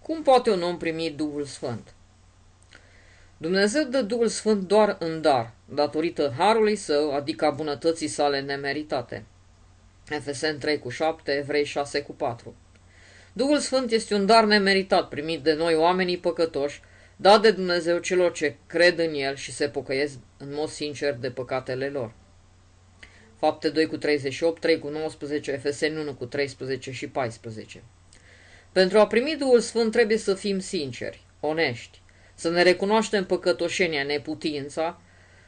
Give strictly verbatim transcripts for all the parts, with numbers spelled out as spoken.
Cum poate un om primi Duhul Sfânt? Dumnezeu dă Duhul Sfânt doar în dar, datorită harului său, adică a bunătății sale nemeritate. Efeseni trei cu șapte, Evrei șase cu patru. Duhul Sfânt este un dar nemeritat primit de noi oamenii păcătoși, dat de Dumnezeu celor ce cred în El și se pocăiesc în mod sincer de păcatele lor. Fapte doi cu treizeci și opt, trei cu nouăsprezece, Efeseni unu cu treisprezece și paisprezece. Pentru a primi Duhul Sfânt trebuie să fim sinceri, onești, să ne recunoaștem păcătoșenia, neputința,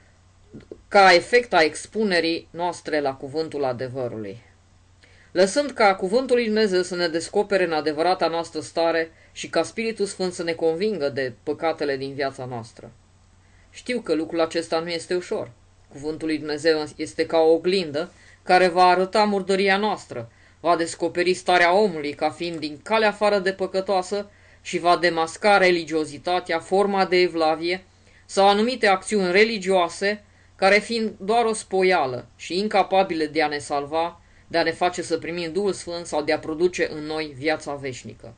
ca efect a expunerii noastre la cuvântul adevărului. Lăsând ca cuvântul lui Dumnezeu să ne descopere în adevărata noastră stare și ca Spiritul Sfânt să ne convingă de păcatele din viața noastră. Știu că lucrul acesta nu este ușor. Cuvântul lui Dumnezeu este ca o oglindă care va arăta murdăria noastră, va descoperi starea omului ca fiind din calea afară de păcătoasă și va demasca religiozitatea, forma de evlavie sau anumite acțiuni religioase care fiind doar o spoială și incapabile de a ne salva, de a ne face să primim Duhul Sfânt sau de a produce în noi viața veșnică.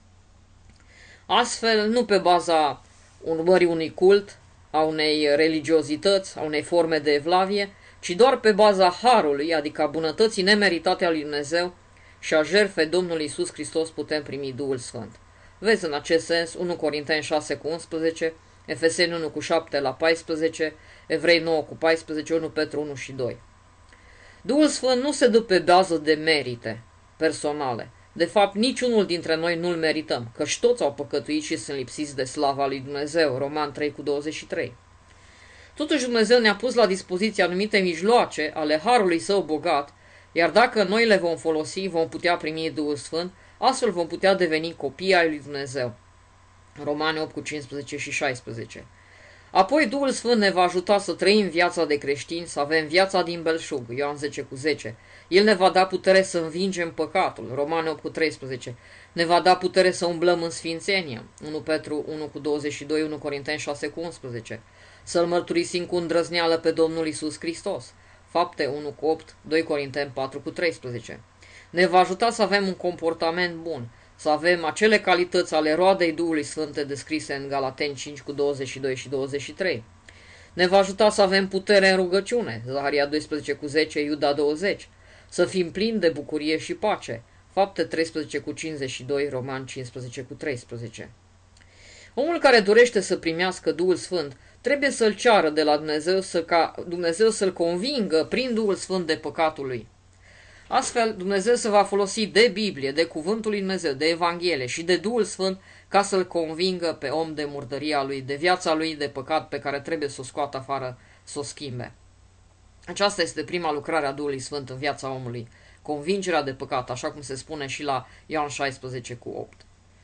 Astfel, nu pe baza urmării unui cult, a unei religiozități, a unei forme de evlavie, ci doar pe baza harului, adică a bunătății nemeritate a lui Dumnezeu și a jertfei Domnului Iisus Hristos putem primi Duhul Sfânt. Vezi în acest sens unu Corinteni șase cu unsprezece, Efeseni unu cu șapte la paisprezece, Evrei nouă cu paisprezece, unu Petru unu și doi. Duhul Sfânt nu se dă pe bază de merite personale. De fapt, niciunul dintre noi nu-l merităm, căci toți au păcătuit și sunt lipsiți de slava lui Dumnezeu, Roman trei cu douăzeci și trei. Totuși Dumnezeu ne-a pus la dispoziție anumite mijloace ale harului său bogat, iar dacă noi le vom folosi, vom putea primi Duhul Sfânt, astfel vom putea deveni copii ai lui Dumnezeu. Romani opt cu cincisprezece și șaisprezece. Apoi Duhul Sfânt ne va ajuta să trăim viața de creștini, să avem viața din belșug, Ioan zece cu zece. El ne va da putere să învingem păcatul, Romani opt cu treisprezece. Ne va da putere să umblăm în sfințenie, unu Petru unu cu douăzeci și doi, unu Corinteni șase cu unsprezece. Să-L mărturisim cu îndrăzneală pe Domnul Iisus Hristos, Fapte unu cu opt, doi Corinteni patru cu treisprezece. Ne va ajuta să avem un comportament bun, să avem acele calități ale roadei Duhului Sfânte descrise în Galateni cinci cu douăzeci și doi și douăzeci și trei. Ne va ajuta să avem putere în rugăciune, Zaharia doisprezece cu zece, Iuda douăzeci, să fim plini de bucurie și pace, Fapte treisprezece cu cincizeci și doi, Roman cincisprezece cu treisprezece. Omul care dorește să primească Duhul Sfânt trebuie să-l ceară de la Dumnezeu, să ca Dumnezeu să-l convingă prin Duhul Sfânt de păcatul lui. Astfel, Dumnezeu se va folosi de Biblie, de Cuvântul lui Dumnezeu, de Evanghelie și de Duhul Sfânt ca să-l convingă pe om de murdăria lui, de viața lui de păcat pe care trebuie să o scoată afară, să o schimbe. Aceasta este prima lucrare a Duhului Sfânt în viața omului, convingerea de păcat, așa cum se spune și la Ioan șaisprezece cu opt.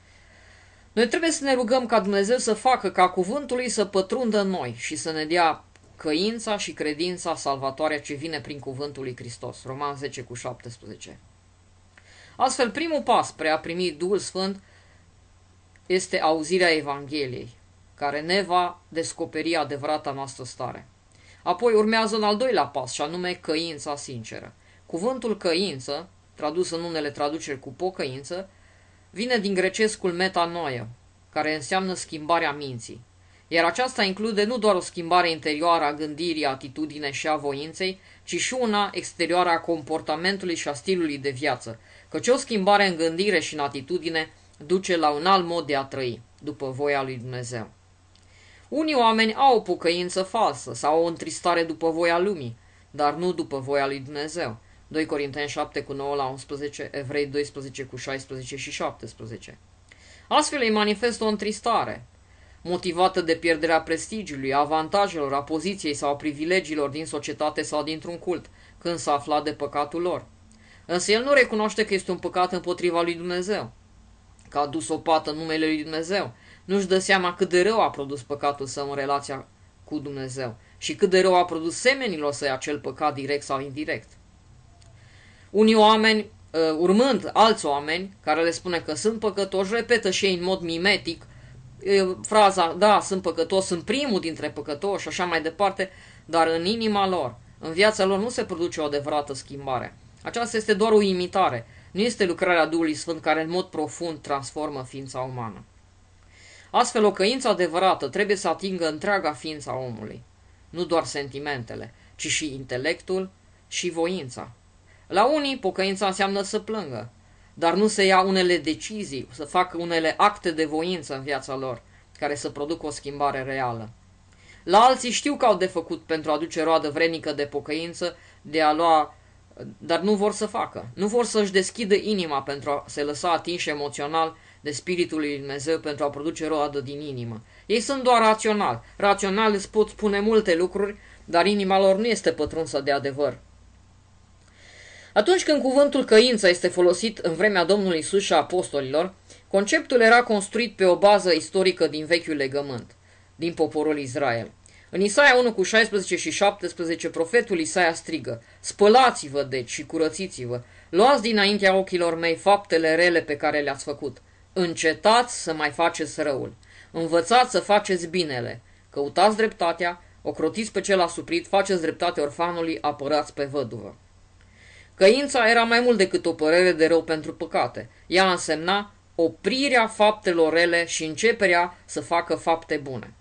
Noi trebuie să ne rugăm ca Dumnezeu să facă ca cuvântul lui să pătrundă în noi și să ne dea căința și credința salvatoare ce vine prin cuvântul lui Hristos. Roman zece cu șaptesprezece. Astfel, primul pas spre a primi Duhul Sfânt este auzirea Evangheliei, care ne va descoperi adevărata noastră stare. Apoi urmează un al doilea pas, și anume căința sinceră. Cuvântul căință, tradus în unele traduceri cu pocăință, vine din grecescul metanoia, care înseamnă schimbarea minții. Iar aceasta include nu doar o schimbare interioară a gândirii, atitudinei și a voinței, ci și una exterioară a comportamentului și a stilului de viață, căci o schimbare în gândire și în atitudine duce la un alt mod de a trăi, după voia lui Dumnezeu. Unii oameni au o pocăință falsă sau o întristare după voia lumii, dar nu după voia lui Dumnezeu. doi Corinteni șapte cu nouă la unsprezece, Evrei doisprezece cu șaisprezece și șaptesprezece. Astfel îi manifestă o întristare, motivată de pierderea prestigiului, a avantajelor, a poziției sau a privilegiilor din societate sau dintr-un cult, când s-a aflat de păcatul lor. Însă el nu recunoaște că este un păcat împotriva lui Dumnezeu, că a dus o pată în numele lui Dumnezeu. Nu-și dă seama cât de rău a produs păcatul său în relația cu Dumnezeu și cât de rău a produs semenilor săi acel păcat direct sau indirect. Unii oameni, urmând alți oameni care le spune că sunt păcătoși, repetă și ei în mod mimetic fraza, da, sunt păcătos, sunt primul dintre păcătoși și așa mai departe, dar în inima lor, în viața lor nu se produce o adevărată schimbare. Aceasta este doar o imitare. nu este lucrarea Duhului Sfânt care în mod profund transformă ființa umană. Astfel, o căință adevărată trebuie să atingă întreaga ființa omului, nu doar sentimentele, ci și intelectul și voința. La unii, pocăința înseamnă să plângă, dar nu să ia unele decizii, să facă unele acte de voință în viața lor, care să producă o schimbare reală. La alții știu că au de făcut pentru a aduce roadă vrednică de pocăință, de a lua, dar nu vor să facă. Nu vor să-și deschidă inima pentru a se lăsa atinși emoțional de Spiritul lui Dumnezeu pentru a produce roadă din inimă. Ei sunt doar raționali. Rațional îți pot spune multe lucruri, dar inima lor nu este pătrunsă de adevăr. Atunci când cuvântul căință este folosit în vremea Domnului Iisus și a apostolilor, conceptul era construit pe o bază istorică din Vechiul Legământ, din poporul Israel. În Isaia unu cu șaisprezece și șaptesprezece, profetul Isaia strigă: spălați-vă deci și curățiți-vă, luați dinaintea ochilor mei faptele rele pe care le-ați făcut. Încetați să mai faceți răul, învățați să faceți binele, căutați dreptatea, ocrotiți pe cel asuprit, faceți dreptate orfanului, apărați pe văduvă. Căința era mai mult decât o părere de rău pentru păcate. Ea însemna oprirea faptelor rele și începerea să facă fapte bune.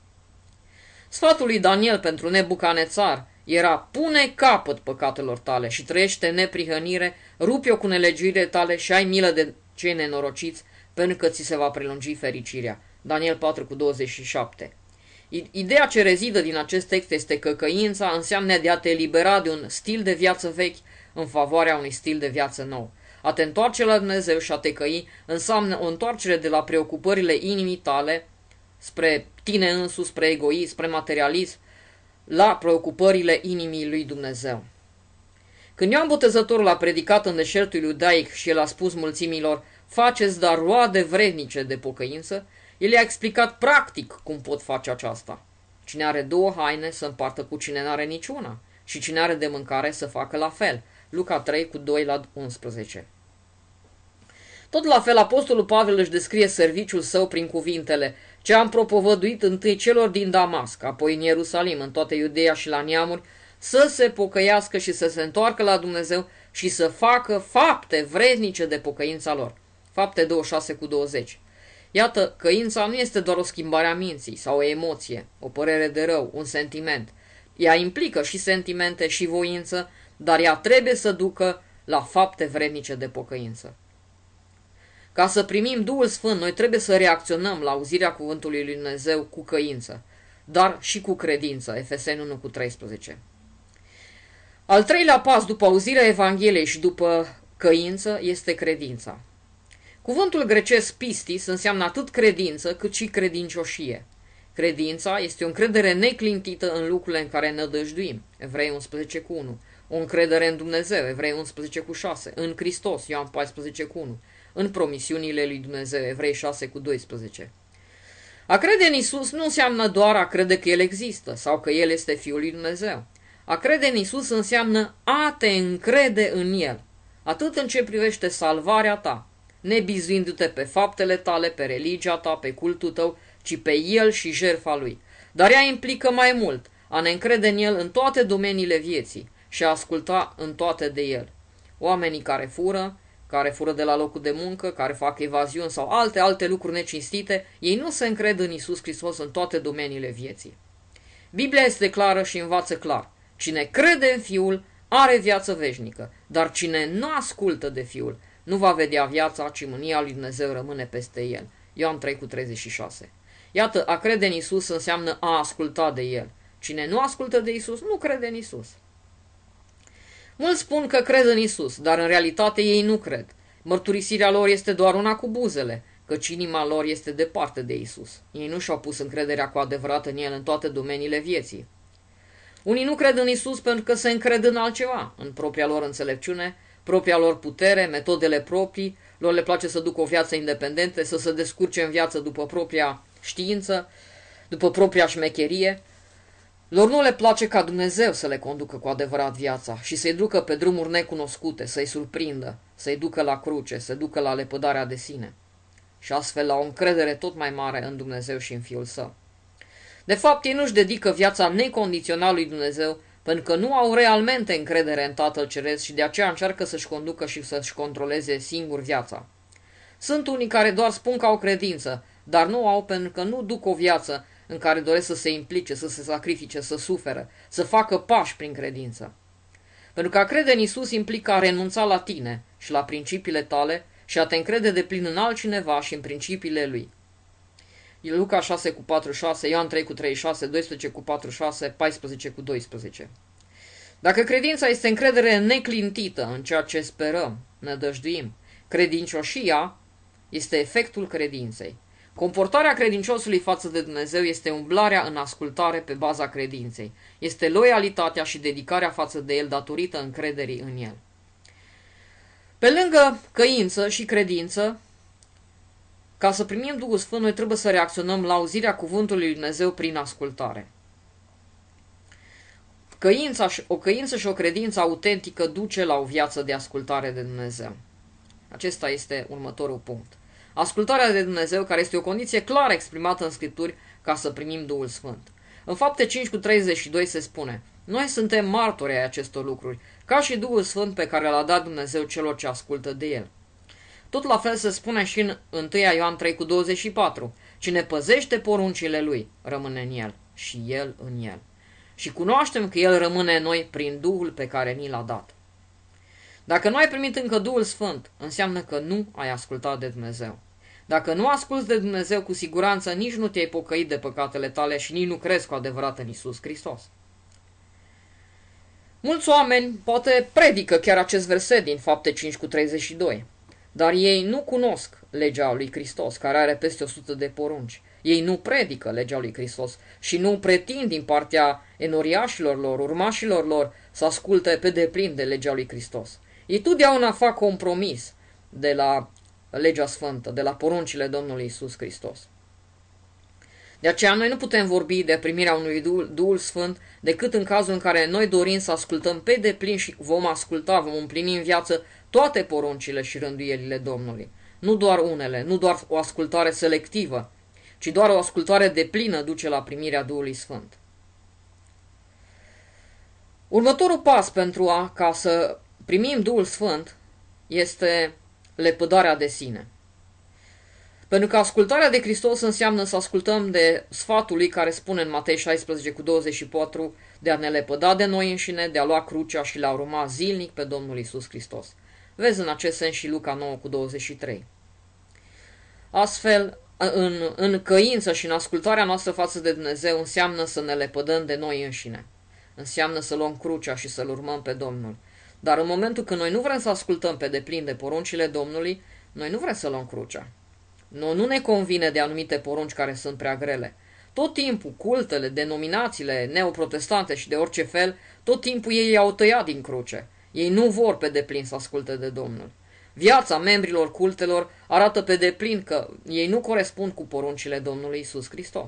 Sfatul lui Daniel pentru Nebucanețar era: pune capăt păcatelor tale și trăiește neprihănire, rupe-o cu nelegiurile tale și ai milă de cei nenorociți, pentru că ți se va prelungi fericirea. Daniel patru cu douăzeci și șapte. Ideea ce rezidă din acest text este că căința înseamnă de a te elibera de un stil de viață vechi în favoarea unui stil de viață nou. A te întoarce la Dumnezeu și a te căi înseamnă o întoarcere de la preocupările inimii tale spre tine însuți, spre egoism, spre materialism, la preocupările inimii lui Dumnezeu. Când Ioan Botezătorul a predicat în deșertul iudaic și el a spus mulțimilor: faceți dar roade vrednice de pocăință, el i-a explicat practic cum pot face aceasta. Cine are două haine să împartă cu cine n-are niciuna și cine are de mâncare să facă la fel. Luca trei cu doi la unsprezece. Tot la fel, apostolul Pavel își descrie serviciul său prin cuvintele: ce am propovăduit întâi celor din Damasc, apoi în Ierusalim, în toată Iudeea și la neamuri, să se pocăiască și să se întoarcă la Dumnezeu și să facă fapte vrednice de pocăința lor. Fapte douăzeci și șase cu douăzeci. Iată, căința nu este doar o schimbare a minții sau o emoție, o părere de rău, un sentiment. Ea implică și sentimente și voință, dar ea trebuie să ducă la fapte vrednice de pocăință. Ca să primim Duhul Sfânt, noi trebuie să reacționăm la auzirea cuvântului lui Dumnezeu cu căință, dar și cu credință. Efeseni unu cu treisprezece. Al treilea pas după auzirea Evangheliei și după căință este credința. Cuvântul grecesc pistis înseamnă atât credință cât și credincioșie. Credința este o încredere neclintită în lucrurile în care nădăjduim. Evrei unsprezece cu unu. O încredere în Dumnezeu. Evrei unsprezece cu șase. În Hristos. Ioan paisprezece cu unu. În promisiunile lui Dumnezeu. Evrei șase cu doisprezece. A crede în Isus nu înseamnă doar a crede că El există sau că El este Fiul lui Dumnezeu. A crede în Isus înseamnă a te încrede în El, atât în ce privește salvarea ta, nebizuindu-te pe faptele tale, pe religia ta, pe cultul tău, ci pe El și jertfa Lui. Dar ea implică mai mult, a ne încrede în El în toate domeniile vieții și a asculta în toate de El. Oamenii care fură, care fură de la locul de muncă, care fac evaziuni sau alte, alte lucruri necinstite, ei nu se încred în Isus Hristos în toate domeniile vieții. Biblia este clară și învață clar: cine crede în Fiul are viață veșnică, dar cine nu ascultă de Fiul nu va vedea viața, ci mânia lui Dumnezeu rămâne peste el. Ioan trei cu treizeci și șase. Iată, a crede în Isus înseamnă a asculta de El. Cine nu ascultă de Isus nu crede în Isus. Mulți spun că cred în Isus, dar în realitate ei nu cred. Mărturisirea lor este doar una cu buzele, căci inima lor este departe de Isus. Ei nu și-au pus încrederea cu adevărat în El în toate domeniile vieții. Unii nu cred în Isus pentru că se încred în altceva, în propria lor înțelepciune, propria lor putere, metodele proprii, lor le place să ducă o viață independentă, să se descurce în viață după propria știință, după propria șmecherie. Lor nu le place ca Dumnezeu să le conducă cu adevărat viața și să-i ducă pe drumuri necunoscute, să-i surprindă, să-i ducă la cruce, să-i ducă la lepădarea de sine și astfel la o încredere tot mai mare în Dumnezeu și în Fiul Său. De fapt, ei nu-și dedică viața necondițional lui Dumnezeu pentru că nu au realmente încredere în Tatăl Ceresc și de aceea încearcă să-și conducă și să-și controleze singur viața. Sunt unii care doar spun că au credință, dar nu au pentru că nu duc o viață în care doresc să se implice, să se sacrifice, să suferă, să facă pași prin credință. Pentru că a crede în Iisus implică a renunța la tine și la principiile tale și a te încrede de plin în altcineva și în principiile Lui. Luca șase cu patruzeci și șase, Ioan trei cu treizeci și șase, doisprezece cu patruzeci și șase, paisprezece cu doisprezece. Dacă credința este încredere neclintită în ceea ce sperăm, nădăjduim, credincioșia este efectul credinței. Comportarea credinciosului față de Dumnezeu este umblarea în ascultare pe baza credinței. Este loialitatea și dedicarea față de El datorită încrederii în El. Pe lângă căință și credință, ca să primim Duhul Sfânt, noi trebuie să reacționăm la auzirea cuvântului lui Dumnezeu prin ascultare. Căința, o căință și o credință autentică duce la o viață de ascultare de Dumnezeu. Acesta este următorul punct. Ascultarea de Dumnezeu, care este o condiție clară exprimată în Scripturi ca să primim Duhul Sfânt. În Fapte cinci cu treizeci și doi se spune: noi suntem martori ai acestor lucruri, ca și Duhul Sfânt pe care l-a dat Dumnezeu celor ce ascultă de El. Tot la fel se spune și în unu Ioan trei cu douăzeci și patru: cine păzește poruncile Lui, rămâne în El și El în El. Și cunoaștem că El rămâne în noi prin Duhul pe care ni l-a dat. Dacă nu ai primit încă Duhul Sfânt, înseamnă că nu ai ascultat de Dumnezeu. Dacă nu asculți de Dumnezeu, cu siguranță nici nu te-ai pocăit de păcatele tale și nici nu crezi cu adevărat în Iisus Hristos. Mulți oameni poate predică chiar acest verset din Fapte cinci cu treizeci și doi, dar ei nu cunosc legea lui Hristos, care are peste o sută de porunci. Ei nu predică legea lui Hristos și nu pretind din partea enoriașilor lor, urmașilor lor, să asculte pe deplin de legea lui Hristos. Ei totdeauna fac compromis de la legea sfântă, de la poruncile Domnului Iisus Hristos. De aceea noi nu putem vorbi de primirea unui Duhul, Duhul Sfânt decât în cazul în care noi dorim să ascultăm pe deplin și vom asculta, vom împlini în viață toate poruncile și rânduielile Domnului. Nu doar unele, nu doar o ascultare selectivă, ci doar o ascultare deplină duce la primirea Duhului Sfânt. Următorul pas pentru a ca să primim Duhul Sfânt este lepădarea de sine. Pentru că ascultarea de Hristos înseamnă să ascultăm de sfatul lui care spune în Matei șaisprezece cu douăzeci și patru de a ne lepăda de noi înșine, de a lua crucea și la urma zilnic pe Domnul Iisus Hristos. Vezi în acest sens și Luca nouă cu douăzeci și trei. Astfel, în, în căință și în ascultarea noastră față de Dumnezeu înseamnă să ne lepădăm de noi înșine. Înseamnă să luăm crucea și să-L urmăm pe Domnul. Dar în momentul când noi nu vrem să ascultăm pe deplin de poruncile Domnului, noi nu vrem să luăm crucea. Nu, nu ne convine de anumite porunci care sunt prea grele. Tot timpul cultele, denominațiile neoprotestante și de orice fel, tot timpul ei au tăiat din cruce. Ei nu vor pe deplin să asculte de Domnul. Viața membrilor cultelor arată pe deplin că ei nu corespund cu poruncile Domnului Iisus Hristos.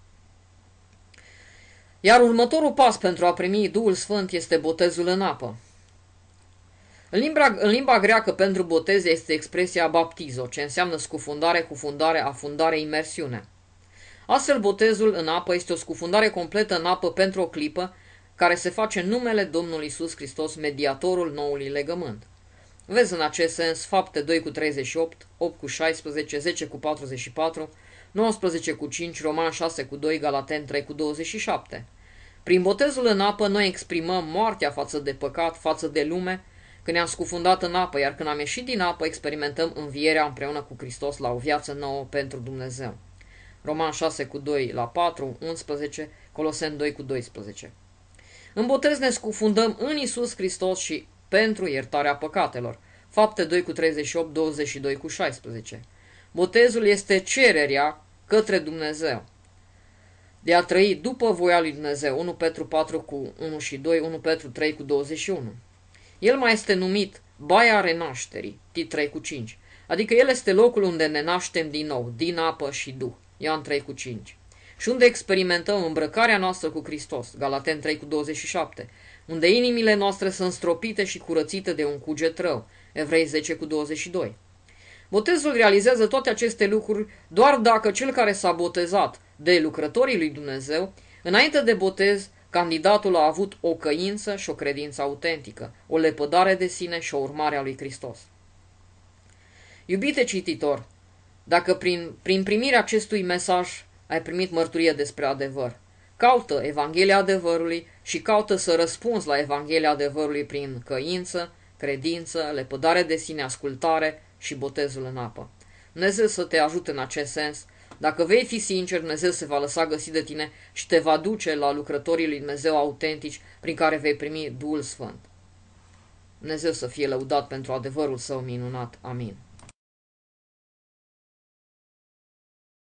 Iar următorul pas pentru a primi Duhul Sfânt este botezul în apă. În limba, în limba greacă pentru botez este expresia baptizo, ce înseamnă scufundare, cufundare, afundare, imersiune. Astfel, botezul în apă este o scufundare completă în apă pentru o clipă, care se face în numele Domnului Iisus Hristos, mediatorul noului legământ. Vezi în acest sens Fapte doi cu treizeci și opt, opt cu șaisprezece, zece cu patruzeci și patru, nouăsprezece cu cinci, Roman șase cu doi, Galaten trei cu douăzeci și șapte. Prin botezul în apă noi exprimăm moartea față de păcat, față de lume, când ne-am scufundat în apă, iar când am ieșit din apă, experimentăm învierea împreună cu Hristos la o viață nouă pentru Dumnezeu. Roman șase cu doi la patru, unsprezece, Coloseni doi cu doisprezece. În botez ne scufundăm în Iisus Hristos și pentru iertarea păcatelor. Fapte doi cu treizeci și opt, douăzeci și doi cu șaisprezece. Botezul este cererea către Dumnezeu de a trăi după voia lui Dumnezeu. unu Petru patru cu unu și doi, unu Petru trei cu douăzeci și unu. El mai este numit baia renașterii, Tit trei cu cinci, adică el este locul unde ne naștem din nou, din apă și duh, Ioan trei cu cinci, și unde experimentăm îmbrăcarea noastră cu Hristos, Galaten trei cu douăzeci și șapte, unde inimile noastre sunt stropite și curățite de un cuget rău, Evrei zece cu douăzeci și doi. Botezul realizează toate aceste lucruri doar dacă cel care s-a botezat de lucrătorii lui Dumnezeu, înainte de botez, Candidatul a avut o căință și o credință autentică, o lepădare de sine și o urmare a lui Hristos. Iubite cititor, dacă prin, prin primirea acestui mesaj ai primit mărturie despre adevăr, caută Evanghelia adevărului și caută să răspunzi la Evanghelia adevărului prin căință, credință, lepădare de sine, ascultare și botezul în apă. Dumnezeu să te ajute în acest sens. Dacă vei fi sincer, Dumnezeu se va lăsa găsi de tine și te va duce la lucrătorii lui Dumnezeu autentici prin care vei primi Duhul Sfânt. Dumnezeu să fie lăudat pentru adevărul său minunat. Amin.